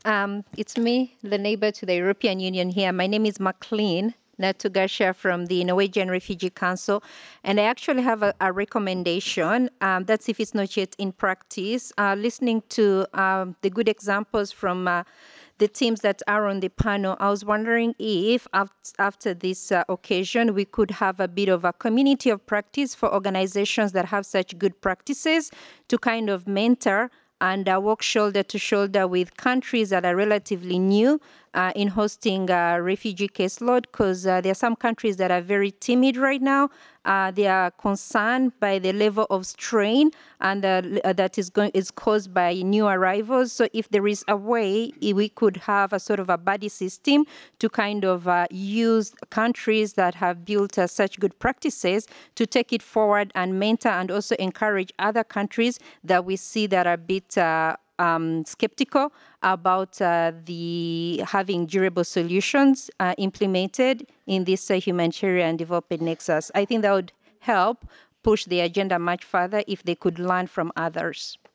It's me, the neighbor to the European Union here. My name is Maclean Natugasha from the Norwegian Refugee Council, and I actually have a recommendation. That's if it's not yet in practice. Listening to the good examples from the teams that are on the panel, I was wondering if after this occasion, we could have a bit of a community of practice for organizations that have such good practices to kind of mentor and work shoulder to shoulder with countries that are relatively new in hosting refugee caseload, because there are some countries that are very timid right now. They are concerned by the level of strain and that is caused by new arrivals. So if there is a way, we could have a sort of a buddy system to kind of use countries that have built such good practices to take it forward and mentor and also encourage other countries that we see that are a bit skeptical about the having durable solutions implemented in this humanitarian development nexus. I think that would help push the agenda much further if they could learn from others.